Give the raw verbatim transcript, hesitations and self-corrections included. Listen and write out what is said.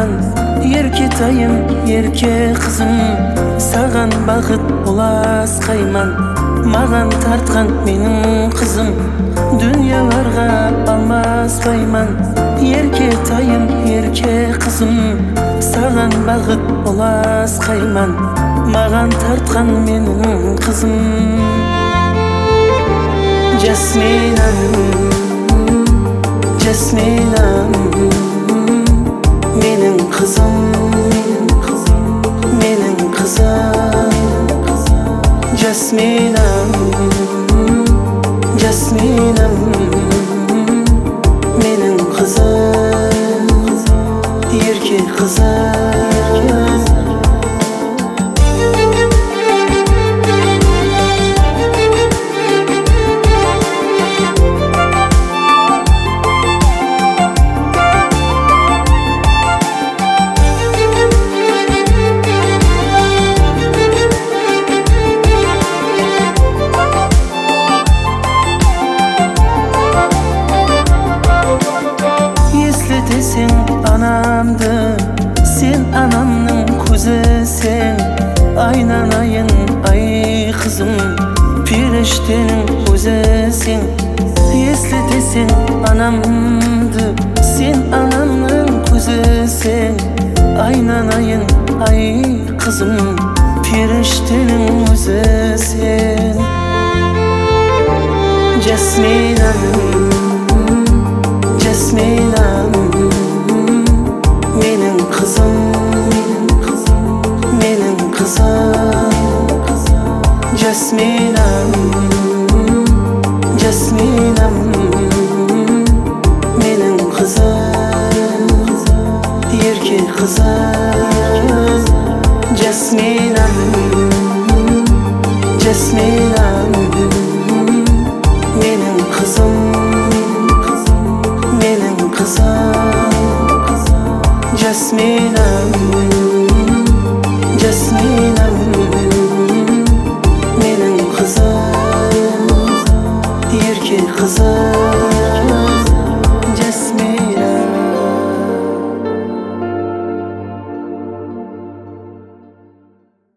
сайман, еркетайым, ерке қызым. Саған бақыт болас қайман, маған тартқан менің қызым. Дүниеларға алмаспайман, еркетайым, ерке қызым. Саған бақыт болас қайман, маған тартқан менің қызым. Жасминам, жасминам, менің қызым, менің қызым. Жасминам, жасминам, менің қызым, ерке қызым. Сен анамды, сен анамның көзісің. Айналайын ай қызым, періштенің өзісің. Естетесің анамды, сен анамның көзісің. Айналайын ай қызым, періштенің өзісің. Жасминам, жасминам, менің қызым, менің қызым. Жасминам, жасминам, менің қызым, ерке қызым. Жасминам, жасминам, менің қызым, менің қызым. Жасминам.